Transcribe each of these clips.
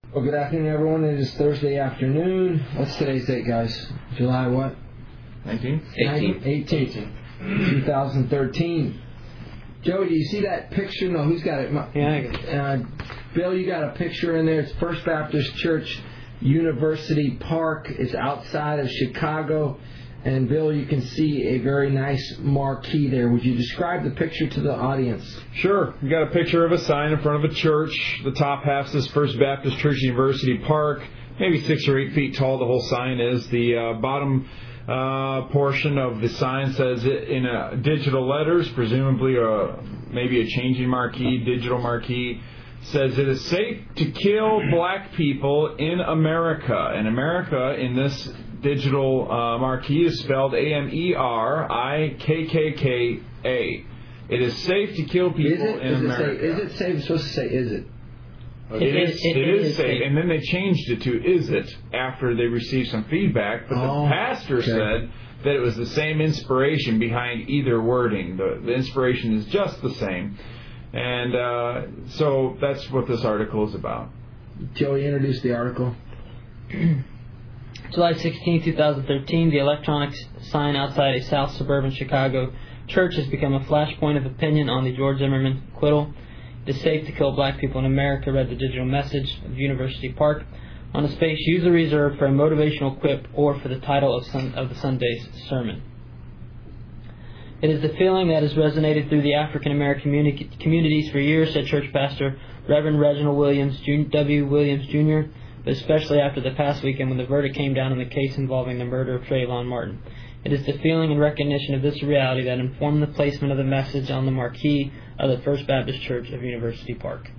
Well, good afternoon, everyone. It is Thursday afternoon. What's today's date, guys? July what? 19? 18. 2013. Joey, do you see that picture? No, who's got it? Yeah, I got it. Bill, you got a picture in there. It's First Baptist Church, University Park. It's outside of Chicago. And, Bill, you can see a very nice marquee there. Would you describe the picture to the audience? Sure. We got a picture of a sign in front of a church. The top half says First Baptist Church, University Park. Maybe 6 or 8 feet tall the whole sign is. The bottom portion of the sign says it in digital letters, presumably maybe a changing marquee, digital marquee. Says it is safe to kill black people in America. And America in this digital marquee is spelled Amerikka. It is safe to kill people in America. Is it safe? It's supposed to say, is it? It is safe. And then they changed it to is it after they received some feedback. But the pastor said that it was the same inspiration behind either wording. The inspiration is just the same. And so that's what this article is about. Joey, introduce the article. July 16, 2013, the electronic sign outside a South suburban Chicago church has become a flashpoint of opinion on the George Zimmerman acquittal. It is safe to kill black people in America, read the digital message of University Park on a space usually reserved for a motivational quip or for the title of the Sunday's sermon. It is the feeling that has resonated through the African American communities for years, said church pastor Reverend Reginald W. Williams, Jr., but especially after the past weekend when the verdict came down in the case involving the murder of Trayvon Martin. It is the feeling and recognition of this reality that informed the placement of the message on the marquee of the First Baptist Church of University Park.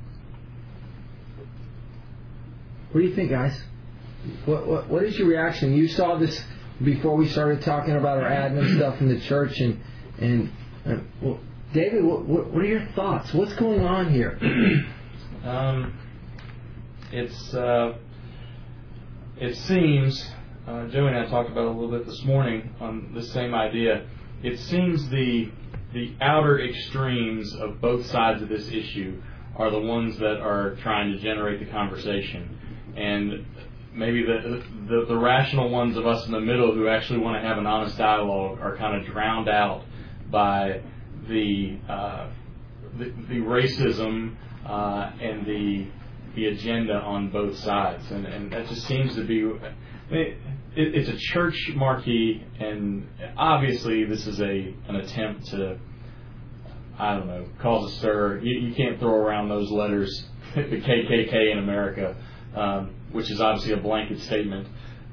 What do you think, guys? What is your reaction? You saw this before we started talking about our admin stuff in the church, and well, David, what are your thoughts? What's going on here? It seems, Joey and I talked about it a little bit this morning on the same idea. It seems the outer extremes of both sides of this issue are the ones that are trying to generate the conversation, and maybe the rational ones of us in the middle who actually want to have an honest dialogue are kind of drowned out by the racism and the agenda on both sides, and that just seems to be. It's a church marquee, and obviously this is an attempt to, I don't know, cause a stir. You can't throw around those letters, the KKK in America, which is obviously a blanket statement,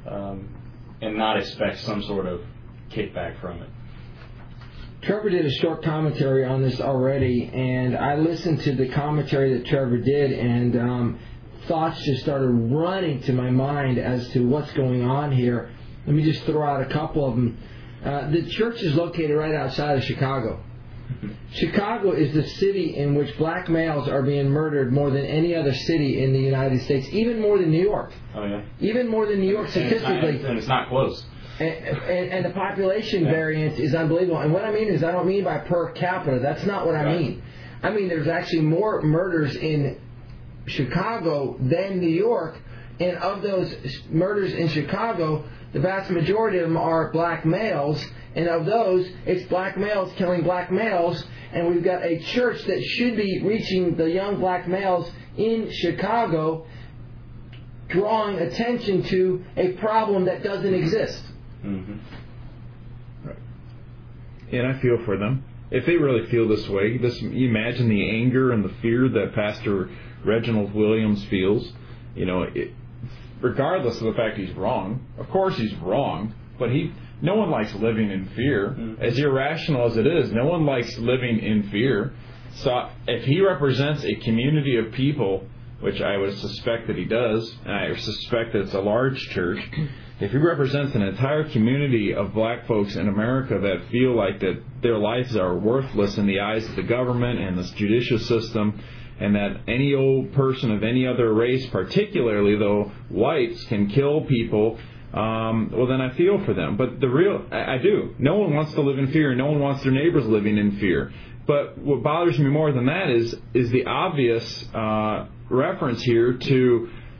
and not expect some sort of kickback from it. Trevor did a short commentary on this already, and I listened to the commentary that Trevor did, and thoughts just started running to my mind as to what's going on here. Let me just throw out a couple of them. The church is located right outside of Chicago. Chicago is the city in which black males are being murdered more than any other city in the United States, even more than New York. Oh, yeah? Even more than New York statistically. And it's not close. And the population variance is unbelievable. And what I mean is, I don't mean by per capita. That's not what I mean. I mean there's actually more murders in Chicago than New York. And of those murders in Chicago, the vast majority of them are black males. And of those, it's black males killing black males. And we've got a church that should be reaching the young black males in Chicago, drawing attention to a problem that doesn't exist. Mm-hmm. Right. And I feel for them. If they really feel this way, you imagine the anger and the fear that Pastor Reginald Williams feels. You know, regardless of the fact he's wrong. Of course he's wrong, but no one likes living in fear. Mm-hmm. As irrational as it is, no one likes living in fear. So if he represents a community of people, which I would suspect that he does, and I suspect that it's a large church, if he represents an entire community of black folks in America that feel like that their lives are worthless in the eyes of the government and the judicial system, and that any old person of any other race, particularly though whites, can kill people, well then I feel for them. But I do. No one wants to live in fear. No one wants their neighbors living in fear. But what bothers me more than that is the obvious reference here to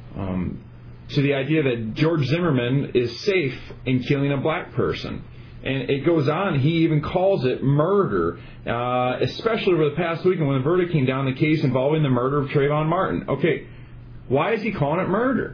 to the idea that George Zimmerman is safe in killing a black person. And it goes on, he even calls it murder, especially over the past weekend when the verdict came down in the case involving the murder of Trayvon Martin. Okay, why is he calling it murder?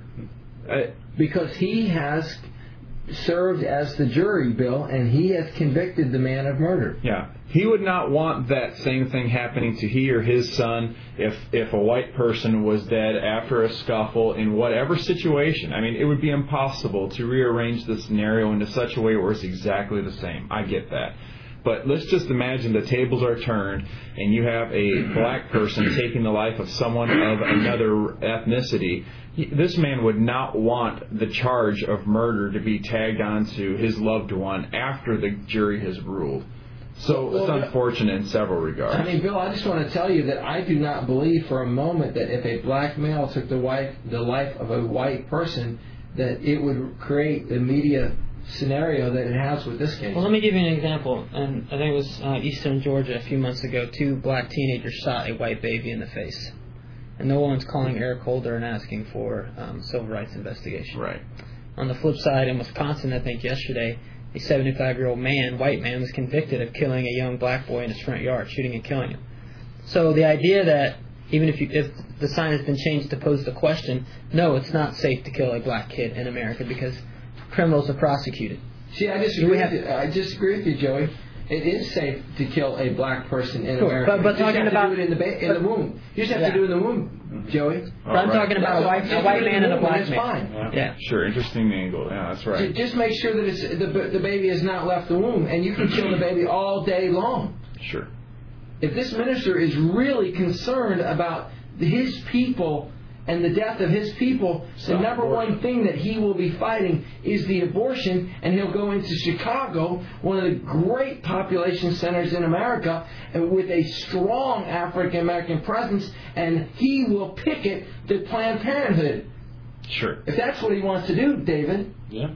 Because he has served as the jury, Bill, and he has convicted the man of murder. Yeah. He would not want that same thing happening to he or his son if a white person was dead after a scuffle in whatever situation. I mean, it would be impossible to rearrange the scenario into such a way where it's exactly the same. I get that. But let's just imagine the tables are turned and you have a black person taking the life of someone of another ethnicity. This man would not want the charge of murder to be tagged onto his loved one after the jury has ruled. So it's unfortunate in several regards. I mean, Bill, I just want to tell you that I do not believe for a moment that if a black male took the life of a white person, that it would create the media scenario that it has with this case. Well, let me give you an example. And I think it was Eastern Georgia a few months ago. 2 black teenagers shot a white baby in the face. And no one's calling Eric Holder and asking for civil rights investigation. Right. On the flip side, in Wisconsin, I think yesterday, a 75-year-old white man, was convicted of killing a young black boy in his front yard, shooting and killing him. So the idea that even if the sign has been changed to pose the question, no, it's not safe to kill a black kid in America because criminals are prosecuted. See, I disagree with you, Joey. It is safe to kill a black person in America. But talking about do it in the womb. You just have to do it in the womb, Joey. But I'm talking about a white man and a black man. Fine. Yeah. Sure, interesting angle. Yeah, that's right. Just make sure that the baby has not left the womb, and you can kill the baby all day long. Sure. If this minister is really concerned about his people and the death of his people, the number one thing that he will be fighting is the abortion, and he'll go into Chicago, one of the great population centers in America, and with a strong African American presence, and he will picket the Planned Parenthood. Sure. If that's what he wants to do, David. Yeah.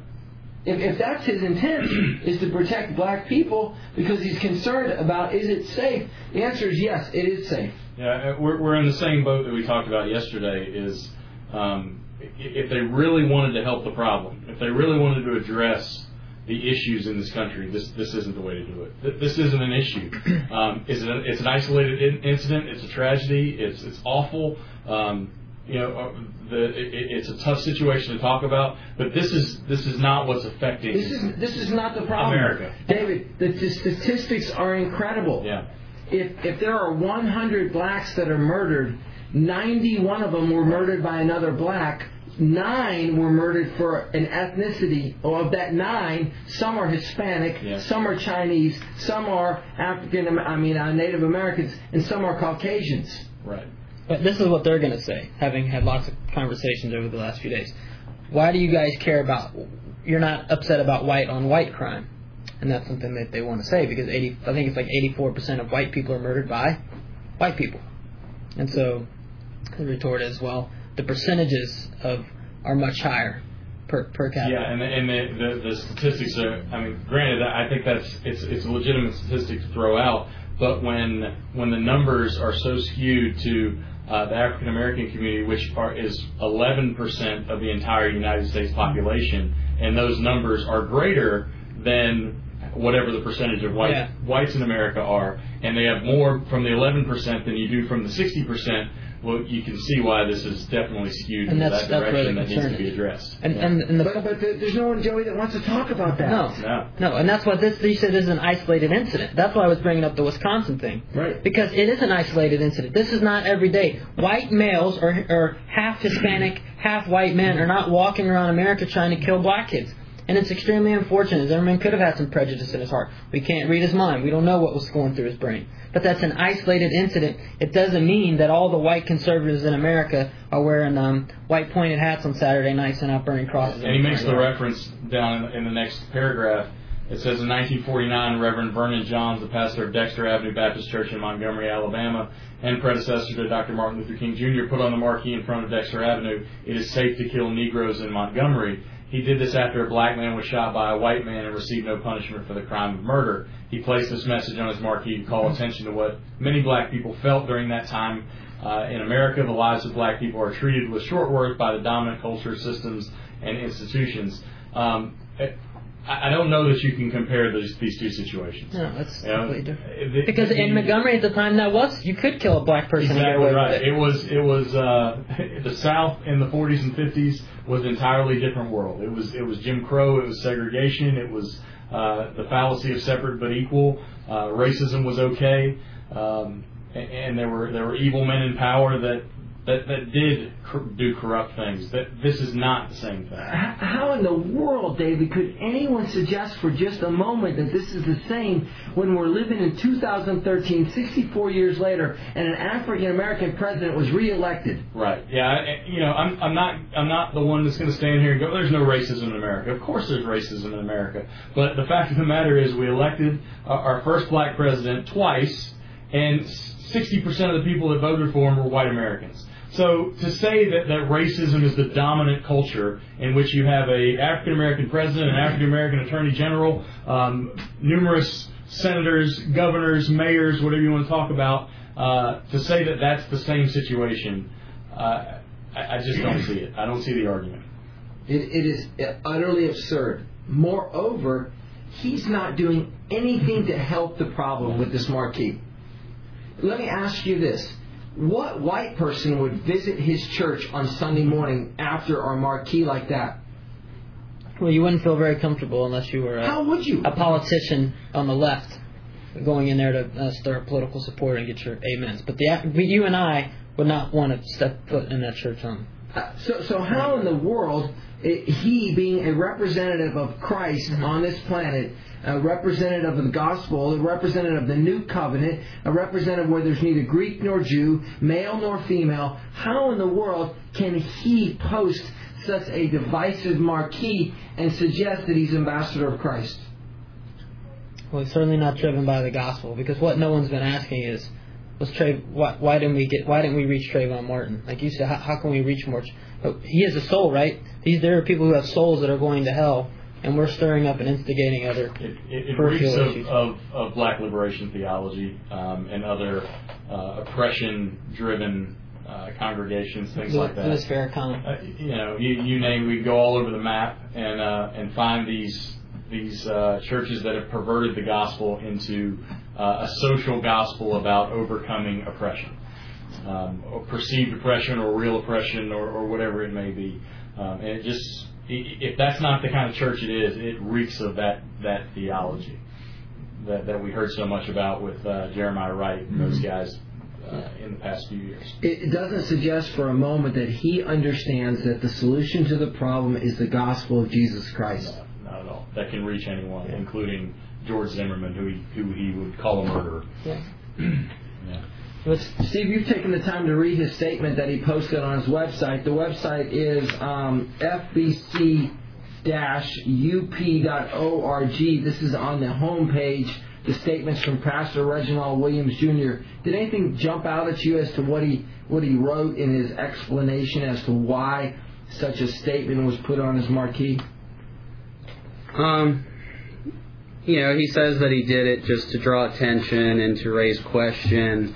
If that's his intent, is to protect black people because he's concerned about is it safe, the answer is yes, it is safe. Yeah, we're in the same boat that we talked about yesterday. Is if they really wanted to help the problem, if they really wanted to address the issues in this country, this isn't the way to do it. This isn't an issue. It's an isolated incident. It's a tragedy. It's awful. It's a tough situation to talk about. But this is not what's affecting. This is not the problem, America. David. The statistics are incredible. Yeah. If there are 100 blacks that are murdered, 91 of them were murdered by another black. 9 were murdered for an ethnicity. Of that 9, some are Hispanic, some are Chinese, some are Native Americans, and some are Caucasians. Right. But this is what they're going to say, having had lots of conversations over the last few days. Why do you guys care about? You're not upset about white on white crime. And that's something that they want to say because I think it's like 84% of white people are murdered by white people. And so the retort is, well, the percentages are much higher per capita. Yeah, and the statistics are. I mean, granted, I think it's a legitimate statistic to throw out. But when the numbers are so skewed to the African American community, which is 11% of the entire United States population, and those numbers are greater than whatever the percentage of whites in America are, and they have more from the 11% than you do from the 60%, well, you can see why this is definitely skewed in that direction that needs to be addressed. But there's no one, Joey, that wants to talk about that. No, and that's what you said is an isolated incident. That's why I was bringing up the Wisconsin thing. Right. Because it is an isolated incident. This is not every day. White males or half Hispanic, half white men are not walking around America trying to kill black kids. And it's extremely unfortunate. Zimmerman could have had some prejudice in his heart. We can't read his mind. We don't know what was going through his brain. But that's an isolated incident. It doesn't mean that all the white conservatives in America are wearing white pointed hats on Saturday nights and not burning crosses. And he makes the reference down in the next paragraph. It says, in 1949, Reverend Vernon Johns, the pastor of Dexter Avenue Baptist Church in Montgomery, Alabama, and predecessor to Dr. Martin Luther King Jr., put on the marquee in front of Dexter Avenue, "It is safe to kill Negroes in Montgomery." He did this after a black man was shot by a white man and received no punishment for the crime of murder. He placed this message on his marquee to call attention to what many black people felt during that time In America, the lives of black people are treated with short worth by the dominant culture, systems, and institutions. I don't know that you can compare these two situations. No, that's completely different. Because in Montgomery at the time, you could kill a black person. Exactly right. It was the South in the 40s and 50s was an entirely different world. It was Jim Crow. It was segregation. It was the fallacy of separate but equal. Racism was okay, and there were evil men in power that did do corrupt things. This is not the same thing. How in the world, David, could anyone suggest for just a moment that this is the same when we're living in 2013, 64 years later, and an African American president was reelected? Right. Yeah. I'm not the one that's going to stand here and go, "There's no racism in America." Of course, there's racism in America. But the fact of the matter is, we elected our first black president twice, and 60% of the people that voted for him were white Americans. So to say that racism is the dominant culture in which you have a African American president, an African American attorney general, numerous senators, governors, mayors, whatever you want to talk about, to say that that's the same situation, I just don't see it. I don't see the argument. It is utterly absurd. Moreover, he's not doing anything to help the problem with this marquee. Let me ask you this. What white person would visit his church on Sunday morning after our marquee like that? Well, you wouldn't feel very comfortable unless you were How would you? A politician on the left going in there to stir up political support and get your amens. But you and I would not want to step foot in that church on. So how in the world, he being a representative of Christ on this planet, a representative of the gospel, a representative of the new covenant, a representative where there's neither Greek nor Jew, male nor female, how in the world can he post such a divisive marquee and suggest that he's ambassador of Christ? Well, he's certainly not driven by the gospel, because what no one's been asking is, why didn't we reach Trayvon Martin? Like you said, how can we reach more? He has a soul, right? There are people who have souls that are going to hell, and we're stirring up and instigating other it reeks of black liberation theology and other oppression-driven congregations, things like that. Louis Farrakhan. You name. We go all over the map and find these churches that have perverted the gospel into a social gospel about overcoming oppression, or perceived oppression, or real oppression, or whatever it may be. And it just, if that's not the kind of church it is, it reeks of that theology that we heard so much about with Jeremiah Wright and those guys in the past few years. It doesn't suggest for a moment that he understands that the solution to the problem is the gospel of Jesus Christ. No, not at all. That can reach anyone, including George Zimmerman, who he would call a murderer. Yeah. Yeah. Steve, you've taken the time to read his statement that he posted on his website. The website is fbc-up.org. This is on the home page. The statements from Pastor Reginald Williams Jr. Did anything jump out at you as to what he wrote in his explanation as to why such a statement was put on his marquee? He says that he did it just to draw attention and to raise question.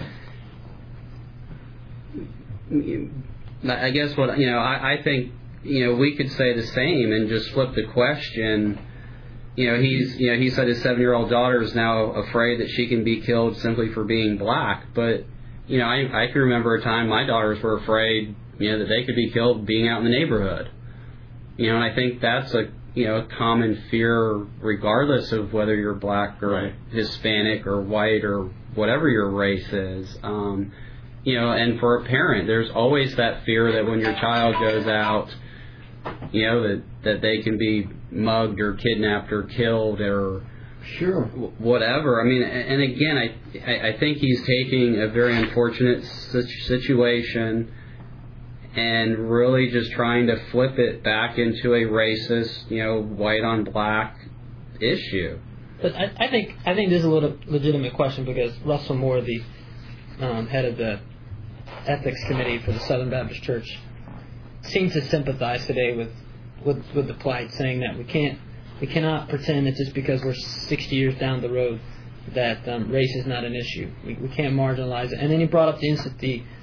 I guess I think we could say the same and just flip the question. He said his 7-year-old daughter is now afraid that she can be killed simply for being black. But I can remember a time my daughters were afraid that they could be killed being out in the neighborhood. And I think that's a common fear, regardless of whether you're black or Hispanic or white or whatever your race is. And for a parent, there's always that fear that when your child goes out, that they can be mugged or kidnapped or killed or whatever. I mean, and again, I think he's taking a very unfortunate situation and really just trying to flip it back into a racist, white on black issue. But I think this is a legitimate question, because Russell Moore, the head of the ethics committee for the Southern Baptist Church, seems to sympathize today with the plight, saying that we cannot pretend that just because we're 60 years down the road that race is not an issue. We can't marginalize it. And then he brought up the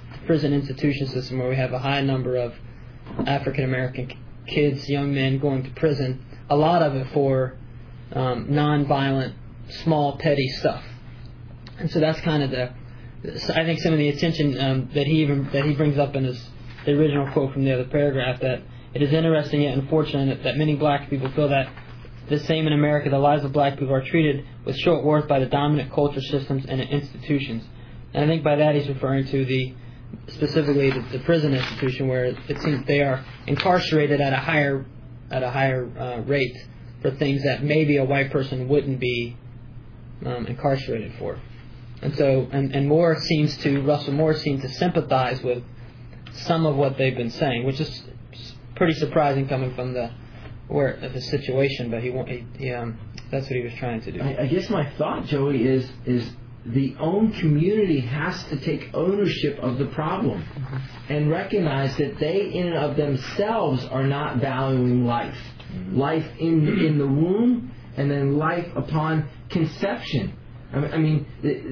prison institution system where we have a high number of African American kids, young men going to prison, a lot of it for non-violent, small, petty stuff. And so that's kind of I think some of the attention that he brings up in the original quote from the other paragraph, that it is interesting yet unfortunate that many black people feel that the same in America, the lives of black people are treated with short worth by the dominant culture systems and institutions. And I think by that he's referring to specifically the prison institution, where it seems they are incarcerated at a higher rate for things that maybe a white person wouldn't be incarcerated for. And so, and Russell Moore seems to sympathize with some of what they've been saying, which is pretty surprising coming from the situation. But that's what he was trying to do. I guess my thought, Joey, is the own community has to take ownership of the problem and recognize that they in and of themselves are not valuing life. Life in the womb, and then life upon conception. I mean,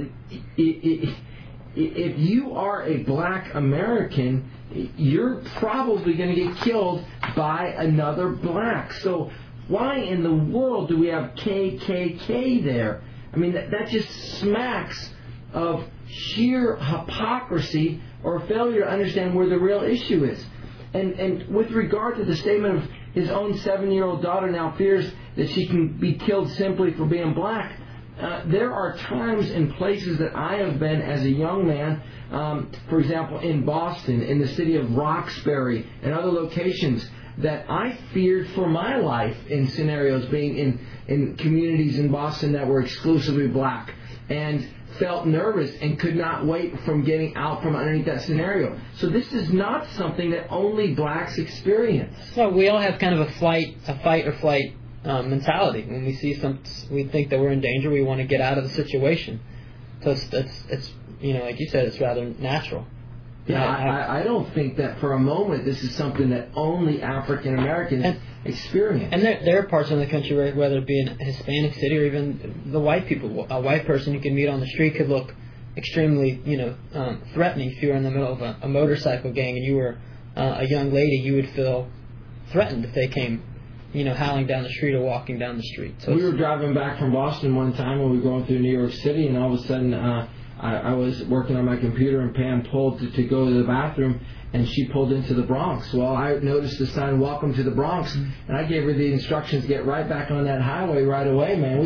if you are a black American, you're probably going to get killed by another black. So why in the world do we have KKK there? I mean, that just smacks of sheer hypocrisy or failure to understand where the real issue is. And with regard to the statement of his own 7-year-old daughter now fears that she can be killed simply for being black, there are times and places that I have been as a young man, for example, in Boston, in the city of Roxbury, and other locations, that I feared for my life in scenarios, being in communities in Boston that were exclusively black, and felt nervous and could not wait from getting out from underneath that scenario. So this is not something that only blacks experience. Well, we all have kind of a fight or flight mentality. When we see we think that we're in danger, we want to get out of the situation. So it's like you said, it's rather natural. Yeah, I don't think that for a moment this is something that only African Americans experience. And there are parts of the country where, whether it be in a Hispanic city or even the white people, a white person you can meet on the street could look extremely, threatening. If you were in the middle of a motorcycle gang and you were a young lady, you would feel threatened if they came, howling down the street or walking down the street. So we were driving back from Boston one time when we were going through New York City, and all of a sudden I was working on my computer, and Pam pulled to go to the bathroom, and she pulled into the Bronx. Well, I noticed the sign, "Welcome to the Bronx," and I gave her the instructions to get right back on that highway right away, man.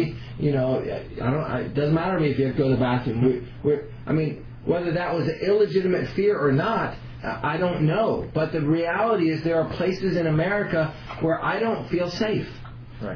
It doesn't matter to me if you have to go to the bathroom. Whether that was an illegitimate fear or not, I don't know. But the reality is there are places in America where I don't feel safe. Right.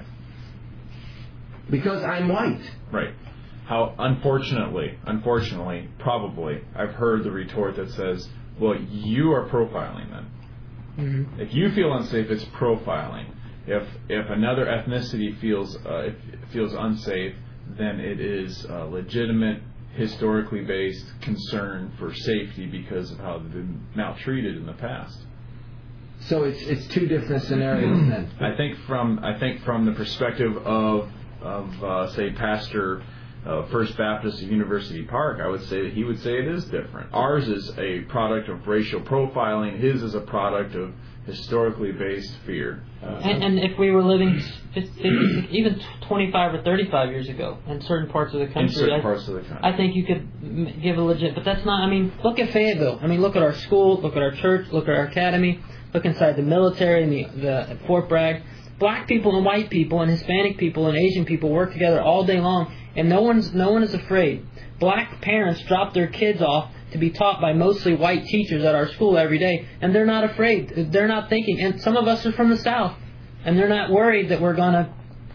Because I'm white. Right. How unfortunately, probably, I've heard the retort that says, well, you are profiling then. Mm-hmm. If you feel unsafe, it's profiling. If another ethnicity feels unsafe, then it is a legitimate, historically based concern for safety because of how they've been maltreated in the past. So it's two different scenarios then. I think from the perspective of say Pastor First Baptist of University Park, I would say that he would say it is different. Ours is a product of racial profiling. His is a product of historically based fear. And if we were living 50, even 25 or 35 years ago in certain parts of the country, I think you could give a legit. But that's not. Look at Fayetteville. Look at our school. Look at our church. Look at our academy. Look inside the military and the Fort Bragg. Black people and white people and Hispanic people and Asian people work together all day long, and no one is afraid. Black parents drop their kids off to be taught by mostly white teachers at our school every day, and they're not afraid. They're not thinking. And some of us are from the South, and they're not worried that we're gonna,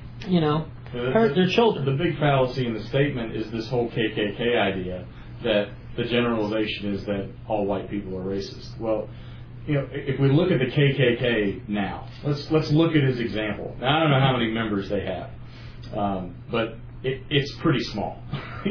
hurt their children. The big fallacy in the statement is this whole KKK idea that the generalization is that all white people are racist. Well, if we look at the KKK now, let's look at his example. Now, I don't know how many members they have, but it's pretty small.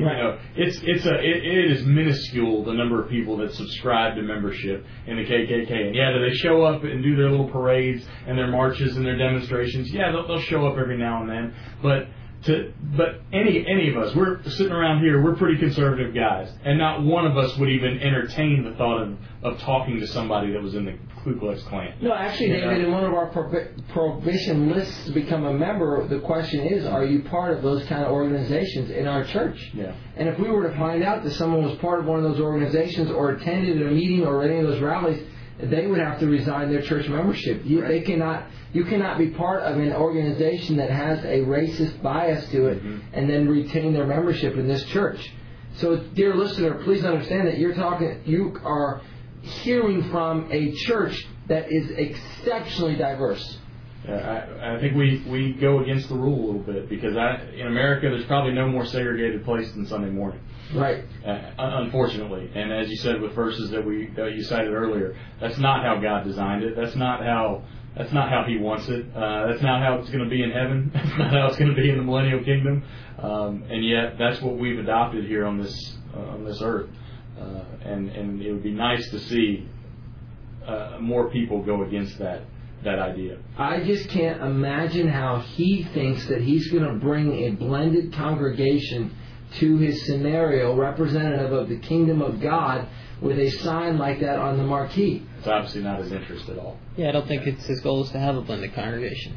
It is minuscule, the number of people that subscribe to membership in the KKK. And do they show up and do their little parades and their marches and their demonstrations? Yeah, they'll show up every now and then. But But any of us, we're sitting around here, we're pretty conservative guys, and not one of us would even entertain the thought of talking to somebody that was in the Ku Klux Klan. No, actually, David, in one of our prohibition lists to become a member, the question is, are you part of those kind of organizations in our church? Yeah. And if we were to find out that someone was part of one of those organizations or attended a meeting or any of those rallies, they would have to resign their church membership. You cannot be part of an organization that has a racist bias to it and then retain their membership in this church. So, dear listener, please understand that you are hearing from a church that is exceptionally diverse. I think we go against the rule a little bit, because in America there's probably no more segregated place than Sunday morning. Right. Unfortunately, and as you said with verses that you cited earlier, that's not how God designed it. That's not how He wants it. That's not how it's going to be in heaven. That's not how it's going to be in the millennial kingdom. And yet, that's what we've adopted here on this earth. And it would be nice to see more people go against that idea. I just can't imagine how he thinks that he's going to bring a blended congregation to his scenario representative of the kingdom of God with a sign like that on the marquee. It's obviously not his interest at all. Yeah, I don't think his goal is to have a blended congregation.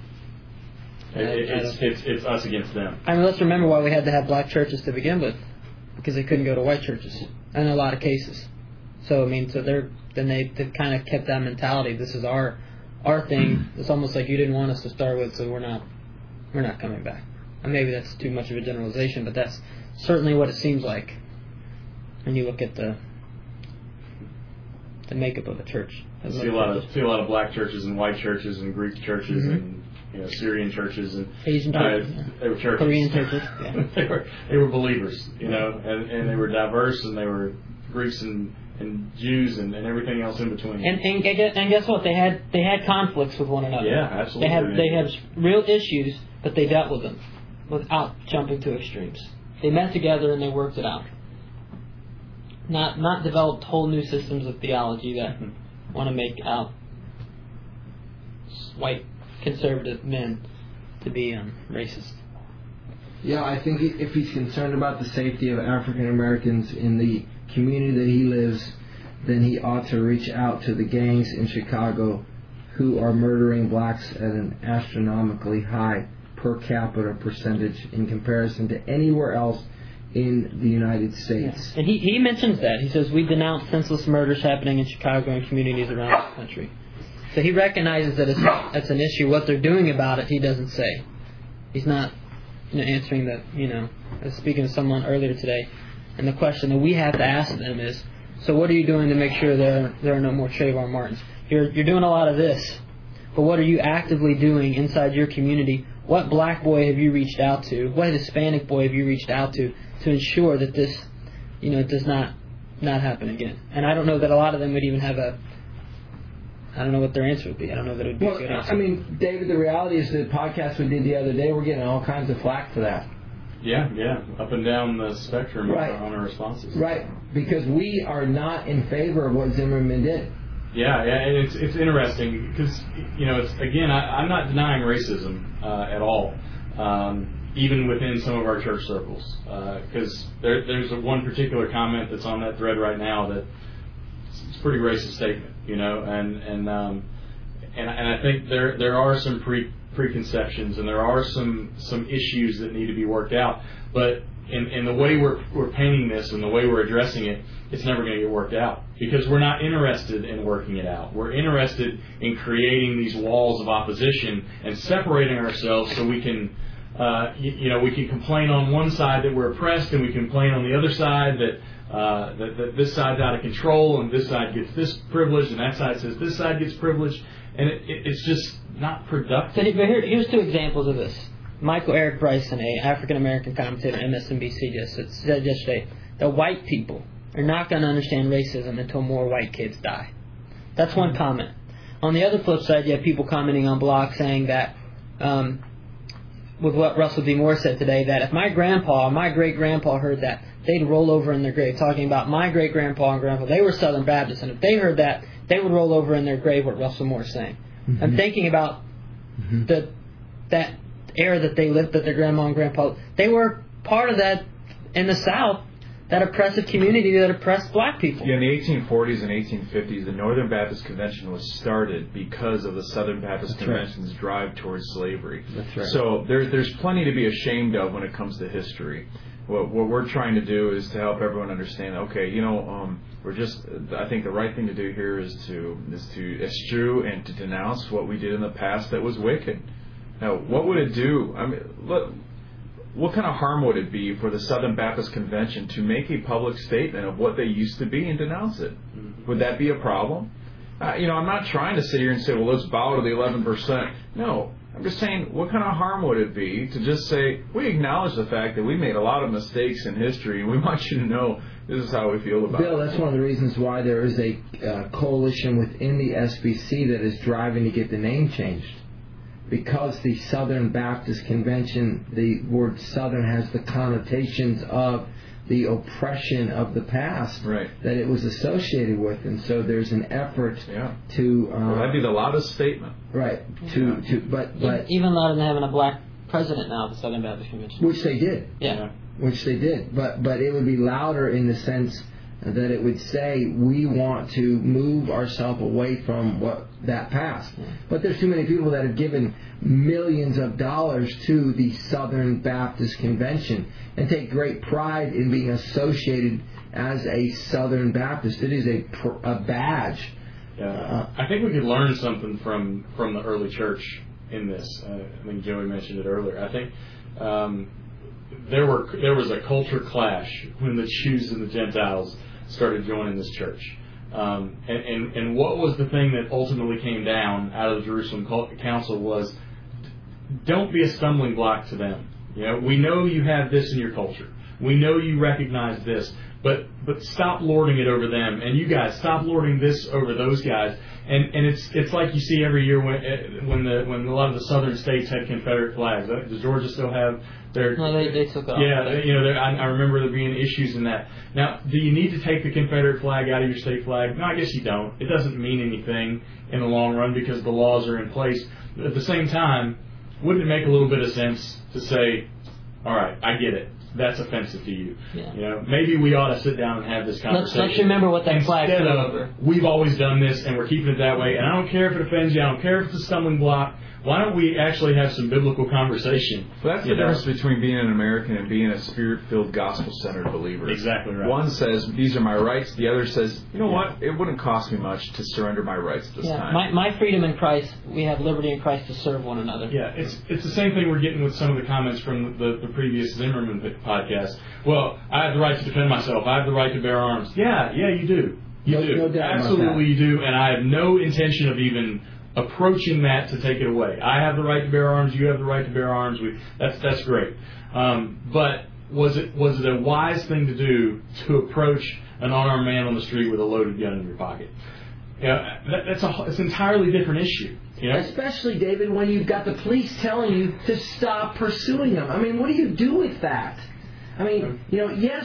It's us against them. I mean, let's remember why we had to have black churches to begin with, because they couldn't go to white churches in a lot of cases. So I mean, they've kind of kept that mentality. This is our thing. It's almost like you didn't want us to start with, so we're not coming back. And maybe that's too much of a generalization, but that's certainly what it seems like when you look at the makeup of a church. See a lot of black churches and white churches and Greek churches and Syrian churches and Asian churches, they were churches. Korean churches. Yeah. they were believers, and they were diverse, and they were Greeks and Jews and everything else in between. And guess what? They had conflicts with one another. Yeah, absolutely. They had real issues, but they dealt with them without jumping to extremes. They met together and they worked it out. Not developed whole new systems of theology that want to make out white conservative men to be racist. Yeah, I think if he's concerned about the safety of African Americans in the community that he lives, then he ought to reach out to the gangs in Chicago who are murdering blacks at an astronomically high per capita percentage in comparison to anywhere else in the United States. Yeah. And he mentions that. He says, we denounce senseless murders happening in Chicago and communities around the country. So he recognizes that it's an issue. What they're doing about it, he doesn't say. He's not answering that, I was speaking to someone earlier today, and the question that we have to ask them is, so what are you doing to make sure there are no more Trayvon Martins? You're doing a lot of this, but what are you actively doing inside your community? What black boy have you reached out to? What Hispanic boy have you reached out to ensure that this, does not happen again? And I don't know that a lot of them would even have I don't know what their answer would be. I don't know that it would be a good answer. I mean, David, the reality is the podcast we did the other day, we're getting all kinds of flack for that. Yeah, up and down the spectrum on our responses. Right, because we are not in favor of what Zimmerman did. Yeah, and it's interesting because I'm not denying racism at all, even within some of our church circles, because there's one particular comment that's on that thread right now that it's a pretty racist statement, and I think there are some preconceptions and there are some issues that need to be worked out, but in the way we're painting this and the way we're addressing it, it's never going to get worked out because we're not interested in working it out. We're interested in creating these walls of opposition and separating ourselves so we can we can complain on one side that we're oppressed, and we can complain on the other side that this side's out of control and this side gets this privilege and that side says this side gets privilege, and it's just not productive. So here's two examples of this. Michael Eric Bryson, an African-American commentator at MSNBC, just said yesterday that white people are not going to understand racism until more white kids die. That's one comment. On the other flip side, you have people commenting on blogs saying that, with what Russell D. Moore said today, that if my grandpa or my great-grandpa heard that, they'd roll over in their grave, talking about my great-grandpa and grandpa. They were Southern Baptists, and if they heard that, they would roll over in their grave, what Russell Moore's saying. I'm thinking about that era that they lived, that their grandma and grandpa, they were part of that in the South, that oppressive community that oppressed black people. Yeah, in the 1840s and 1850s, the Northern Baptist Convention was started because of the Southern Baptist Convention's drive towards slavery. That's right. So there's plenty to be ashamed of when it comes to history. What we're trying to do is to help everyone understand. Okay, I think the right thing to do here is to eschew and to denounce what we did in the past that was wicked. Now, what would it do? I mean, what kind of harm would it be for the Southern Baptist Convention to make a public statement of what they used to be and denounce it? Would that be a problem? I'm not trying to sit here and say, well, let's bow to the 11%. No, I'm just saying, what kind of harm would it be to just say, we acknowledge the fact that we made a lot of mistakes in history, and we want you to know this is how we feel about it. Bill, that's one of the reasons why there is a coalition within the SBC that is driving to get the name changed. Because the Southern Baptist Convention, the word Southern has the connotations of the oppression of the past that it was associated with, and so there's an effort to. That'd be the loudest statement. Right. But even louder than having a black president now at the Southern Baptist Convention. Which they did. Yeah. Which they did, but it would be louder in the sense that it would say we want to move ourselves away from that past. But there's too many people that have given millions of dollars to the Southern Baptist Convention and take great pride in being associated as a Southern Baptist. It is a badge. Yeah. I think we could learn something from the early church in this. I mean, Joey mentioned it earlier. I think there was a culture clash when the Jews and the Gentiles started joining this church. And what was the thing that ultimately came down out of the Jerusalem Council was, don't be a stumbling block to them. We know you have this in your culture. We know you recognize this, but stop lording it over them. And you guys, stop lording this over those guys. And it's like you see every year when a lot of the southern states had Confederate flags. Does Georgia still have their? No, they took off. Yeah, I remember there being issues in that. Now, do you need to take the Confederate flag out of your state flag? No, I guess you don't. It doesn't mean anything in the long run because the laws are in place. But at the same time, wouldn't it make a little bit of sense to say, all right, I get it. That's offensive to you. Yeah. Maybe we ought to sit down and have this conversation. Let's remember what that flag instead stood of over. We've always done this and we're keeping it that way. And I don't care if it offends you. I don't care if it's a stumbling block. Why don't we actually have some biblical conversation? Well, that's the difference between being an American and being a spirit-filled, gospel-centered believer. Exactly right. One says, these are my rights. The other says, you know what? It wouldn't cost me much to surrender my rights at this time. My freedom in Christ, we have liberty in Christ to serve one another. Yeah, it's the same thing we're getting with some of the comments from the previous Zimmerman podcast. Well, I have the right to defend myself. I have the right to bear arms. Yeah, you do. You do. No doubt Absolutely about that. You do. And I have no intention of even approaching that to take it away. I have the right to bear arms. You have the right to bear arms. That's great. But was it a wise thing to do to approach an unarmed man on the street with a loaded gun in your pocket? It's an entirely different issue. Especially, David, when you've got the police telling you to stop pursuing them. I mean, what do you do with that? I mean, yes,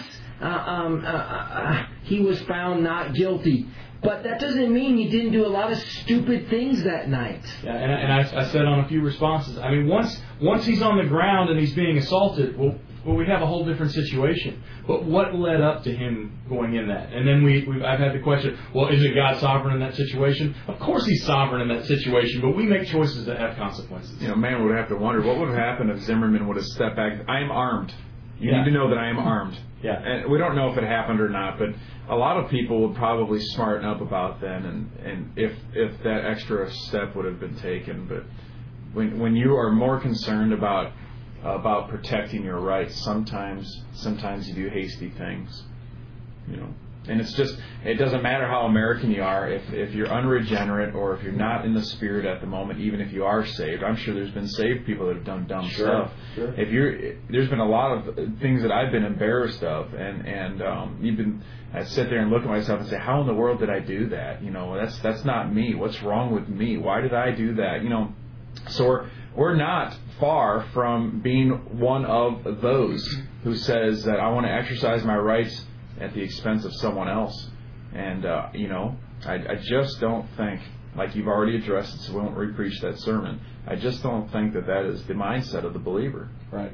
he was found not guilty. But that doesn't mean he didn't do a lot of stupid things that night. Yeah, and I said on a few responses, I mean, once he's on the ground and he's being assaulted, well, we have a whole different situation. But what led up to him going in that? And then I've had the question, well, isn't God sovereign in that situation? Of course he's sovereign in that situation, but we make choices that have consequences. Man would have to wonder, what would have happened if Zimmerman would have stepped back? I am armed. You need to know that I am armed. Yeah. And we don't know if it happened or not, but a lot of people would probably smarten up about then, and if that extra step would have been taken. But when you are more concerned about protecting your rights, sometimes you do hasty things, And it doesn't matter how American you are, if you're unregenerate or if you're not in the Spirit at the moment, even if you are saved. I'm sure there's been saved people that have done dumb stuff. Sure. There's been a lot of things that I've been embarrassed of, and I sit there and look at myself and say, how in the world did I do that? That's not me. What's wrong with me? Why did I do that? So we're not far from being one of those who says that I want to exercise my rights at the expense of someone else. And, I just don't think like you've already addressed it, so we won't re-preach that sermon. I just don't think that is the mindset of the believer. Right.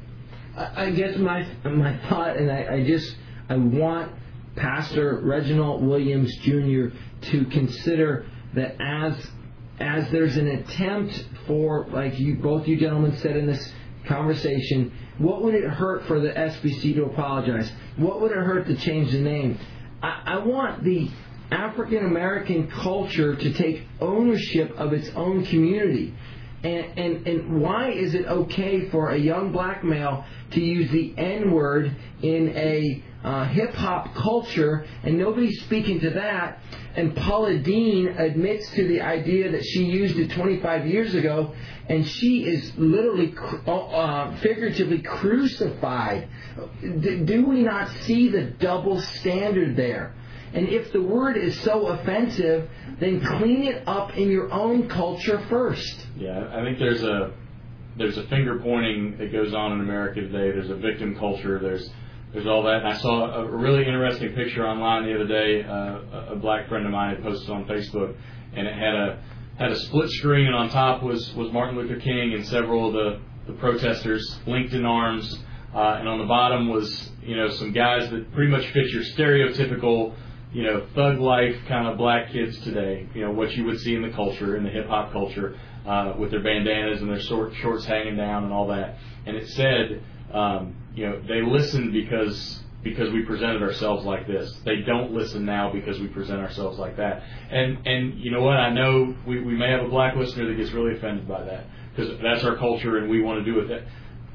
I guess my thought, and I want Pastor Reginald Williams Jr. to consider that as there's an attempt for, like both you gentlemen said in this conversation, what would it hurt for the SBC to apologize? What would it hurt to change the name? I want the African American culture to take ownership of its own community. And why is it okay for a young black male to use the N-word in a hip-hop culture, and nobody's speaking to that, and Paula Deen admits to the idea that she used it 25 years ago, and she is literally, figuratively crucified. Do we not see the double standard there? And if the word is so offensive, then clean it up in your own culture first. Yeah, I think there's a finger pointing that goes on in America today. There's a victim culture. There's all that. And I saw a really interesting picture online the other day. A black friend of mine had posted on Facebook, and it had a split screen, and on top was Martin Luther King and several of the protesters linked in arms, and on the bottom was some guys that pretty much fit your stereotypical thug life kind of black kids today. What you would see in the culture, in the hip hop culture, with their bandanas and their shorts hanging down and all that. And it said, they listened because we presented ourselves like this. They don't listen now because we present ourselves like that. And you know what? I know we may have a black listener that gets really offended by that because that's our culture and we want to do with it.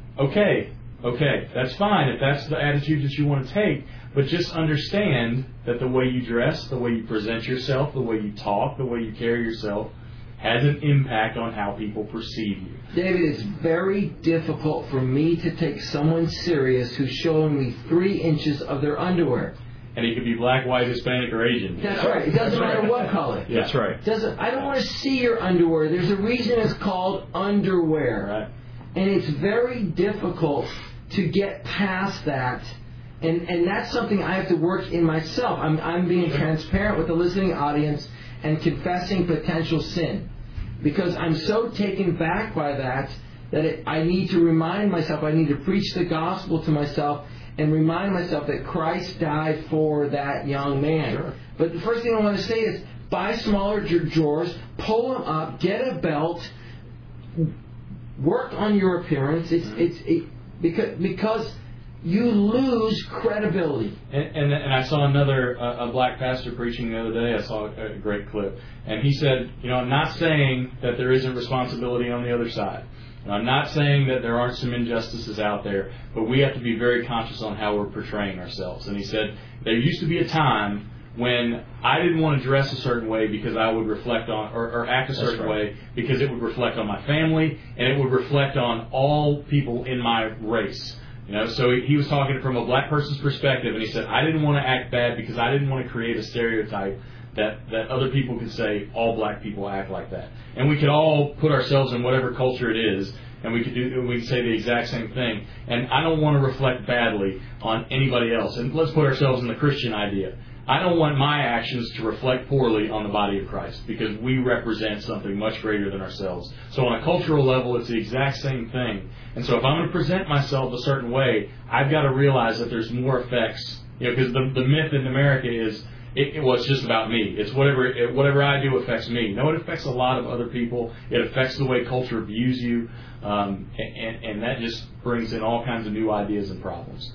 Okay, that's fine if that's the attitude that you want to take. But just understand that the way you dress, the way you present yourself, the way you talk, the way you carry yourself has an impact on how people perceive you. David, it's very difficult for me to take someone serious who's showing me 3 inches of their underwear. And he could be black, white, Hispanic, or Asian. That's right. It doesn't matter what color. Yeah. That's right. I don't want to see your underwear. There's a reason it's called underwear. Right. And it's very difficult to get past that. And that's something I have to work in myself. I'm being transparent with the listening audience and confessing potential sin. Because I'm so taken back by that I need to remind myself, I need to preach the gospel to myself and remind myself that Christ died for that young man. Sure. But the first thing I want to say is buy smaller drawers, pull them up, get a belt, work on your appearance. Because you lose credibility. And I saw a black pastor preaching the other day. I saw a great clip. And he said, I'm not saying that there isn't responsibility on the other side. And I'm not saying that there aren't some injustices out there, but we have to be very conscious on how we're portraying ourselves. And he said, there used to be a time when I didn't want to dress a certain way because I would reflect on, or act a certain way because it would reflect on my family and it would reflect on all people in my race. So he was talking from a black person's perspective, and he said, I didn't want to act bad because I didn't want to create a stereotype that other people could say all black people act like that. And we could all put ourselves in whatever culture it is, and we could say the exact same thing. And I don't want to reflect badly on anybody else. And let's put ourselves in the Christian idea. I don't want my actions to reflect poorly on the body of Christ because we represent something much greater than ourselves. So on a cultural level, it's the exact same thing. And so if I'm going to present myself a certain way, I've got to realize that there's more effects. Because the myth in America is it's just about me. It's whatever I do affects me. No, it affects a lot of other people. It affects the way culture views you. And that just brings in all kinds of new ideas and problems.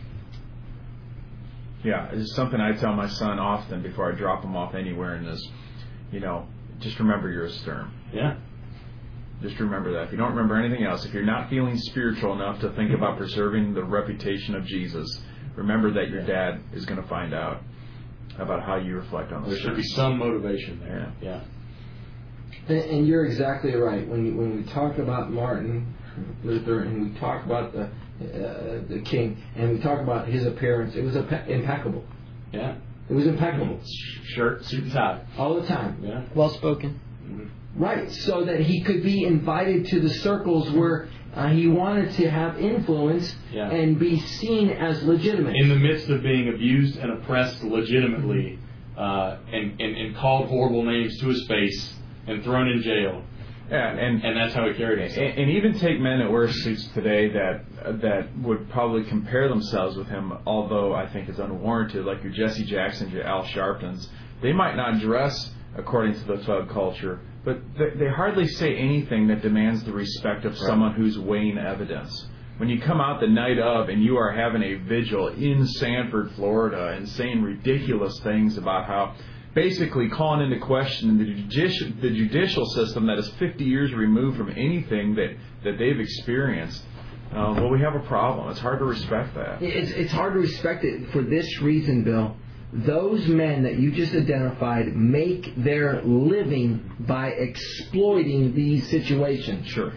Yeah, it's something I tell my son often before I drop him off anywhere in this. Just remember you're a Sturm. Yeah. Just remember that. If you don't remember anything else, if you're not feeling spiritual enough to think about preserving the reputation of Jesus, remember that your dad is going to find out about how you reflect on the There should be some motivation there. Yeah. And you're exactly right. When we talk about Martin Luther and we talk about the King and we talk about his appearance, it was impeccable. Yeah. It was impeccable. Shirt, suit, and tie. All the time. Yeah. Well spoken. Mm-hmm. Right, so that he could be invited to the circles where he wanted to have influence and be seen as legitimate. In the midst of being abused and oppressed legitimately, and called horrible names to his face and thrown in jail. Yeah, and that's how he carried himself. And even take men that wear suits today that would probably compare themselves with him, although I think it's unwarranted, like your Jesse Jacksons, your Al Sharptons. They might not dress according to the thug culture, but they hardly say anything that demands the respect of someone who's weighing evidence. When you come out the night of and you are having a vigil in Sanford, Florida, and saying ridiculous things about how, basically calling into question the judicial system that is 50 years removed from anything that they've experienced, well, we have a problem. It's hard to respect that. It's hard to respect it for this reason, Bill. Those men that you just identified make their living by exploiting these situations. Sure.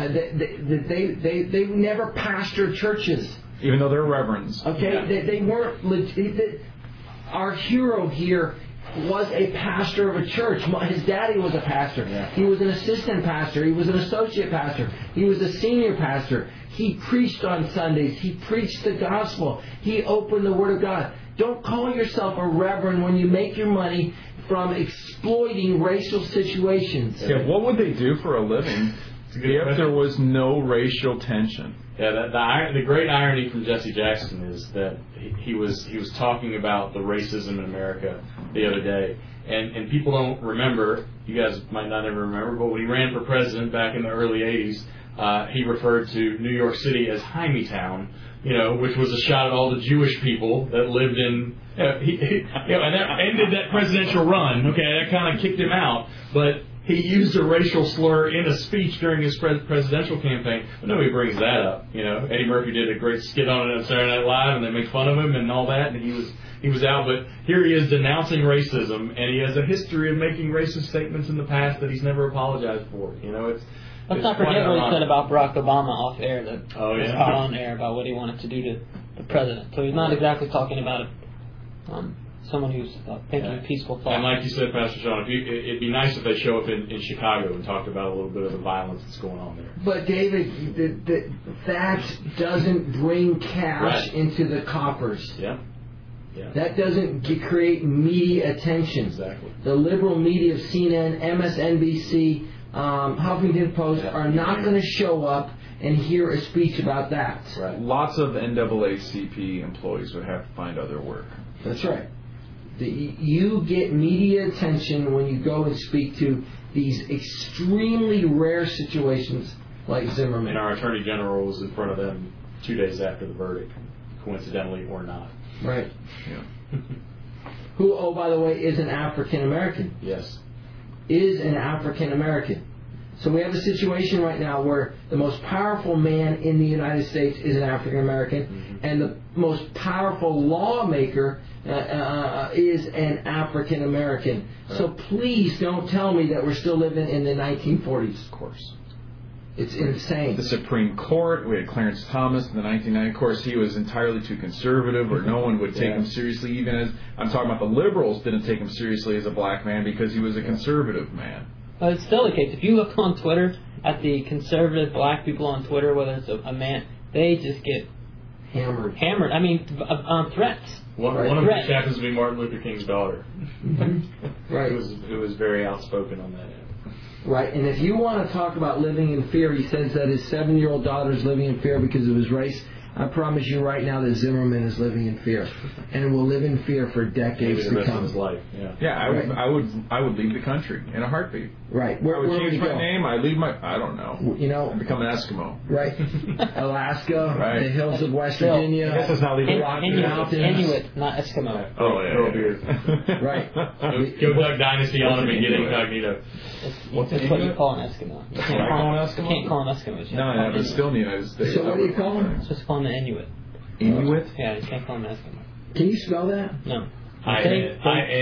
They never pastored churches. Even though they're reverends. Okay? Yeah. They weren't legit. Our hero here was a pastor of a church. His daddy was a pastor. Yeah. He was an assistant pastor. He was an associate pastor. He was a senior pastor. He preached on Sundays. He preached the gospel. He opened the Word of God. Don't call yourself a reverend when you make your money from exploiting racial situations. Yeah, what would they do for a living if there was no racial tension? Yeah, the great irony from Jesse Jackson is that he was talking about the racism in America the other day, and people don't remember. You guys might not ever remember, but when he ran for president back in the early '80s, he referred to New York City as Hymietown, which was a shot at all the Jewish people that lived in. And that ended that presidential run. Okay, that kind of kicked him out, but he used a racial slur in a speech during his presidential campaign. But nobody brings that up. Eddie Murphy did a great skit on it on Saturday Night Live, and they make fun of him and all that, and he was out. But here he is denouncing racism, and he has a history of making racist statements in the past that he's never apologized for. Let's not forget what he said about Barack Obama off air, that was caught on air about what he wanted to do to the president. So he's not exactly talking about someone who's thinking peaceful thoughts. And like you said, Pastor Sean, it'd be nice if they show up in Chicago and talked about a little bit of the violence that's going on there. But David, that doesn't bring cash into the coffers. Yeah. That doesn't create media attention. Exactly. The liberal media of CNN, MSNBC, Huffington Post are not going to show up and hear a speech about that. Right. Lots of NAACP employees would have to find other work. That's right. You get media attention when you go and speak to these extremely rare situations like Zimmerman. And our Attorney General was in front of them 2 days after the verdict, coincidentally or not. Right. Yeah. Who, oh, by the way, is an African American. Yes. Is an African American. So we have a situation right now where the most powerful man in the United States is an African American, and the most powerful lawmaker is an African American. Right. So please don't tell me that we're still living in the 1940s. Of course. It's insane. The Supreme Court, we had Clarence Thomas in the 1990s. Of course, he was entirely too conservative, or no one would take him seriously, even as, I'm talking about the liberals didn't take him seriously as a black man because he was a conservative man. Well, it's still the case. If you look on Twitter at the conservative black people on Twitter, whether it's a man, they just get hammered. I mean, on threats. One of them happens to be Martin Luther King's daughter. Right. Who was very outspoken on that end. Right, and if you want to talk about living in fear, he says that his 7-year-old daughter is living in fear because of his race. I promise you right now that Zimmerman is living in fear, and will live in fear for decades to come. Maybe the rest of his life. I would leave the country in a heartbeat. Right. I would change my name. I leave my. I don't know. I become an Eskimo. Right. Alaska. Right. The hills of West Virginia. I guess that's not leaving. Inuit, not Eskimo. Oh yeah. Right. Go Duck Dynasty on him and get incognito. That's what you call an Eskimo. You can't call them Eskimos. No, but still in the United States. So what do you call them? Just call them the Inuit. Inuit? Yeah, you can't call them Eskimo. Can you spell that? No. I-N-U-I-T.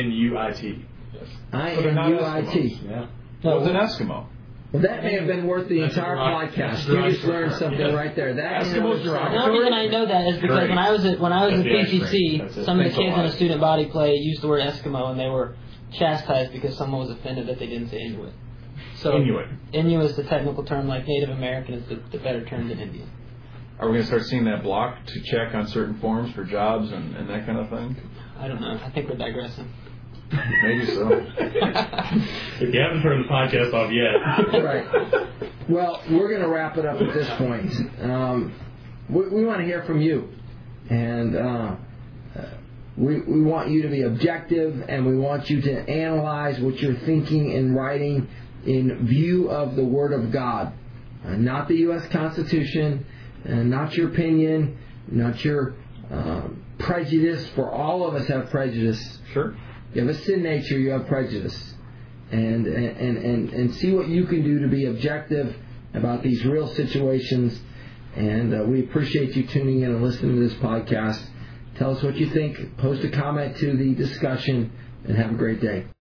Yes. I-N-U-I-T. Yeah. No, it's an Eskimo. Well, that may have been worth the entire podcast. You just learned something right there. That Eskimos are the only reason I know that is because when I was at PGC, some of the kids in a student body play used the word Eskimo, and they were chastised because someone was offended that they didn't say Inuit. So Inuit is the technical term, like Native American is the better term than Indian. Are we going to start seeing that block to check on certain forms for jobs and that kind of thing? I don't know. I think we're digressing. Maybe so. If you haven't turned the podcast off yet. Right. Well, we're going to wrap it up at this point. We want to hear from you. And we want you to be objective, and we want you to analyze what you're thinking and writing in view of the Word of God. Not the U.S. Constitution, not your opinion, not your prejudice, for all of us have prejudice. Sure. You have a sin nature, you have prejudice. And see what you can do to be objective about these real situations. And we appreciate you tuning in and listening to this podcast. Tell us what you think. Post a comment to the discussion, and have a great day.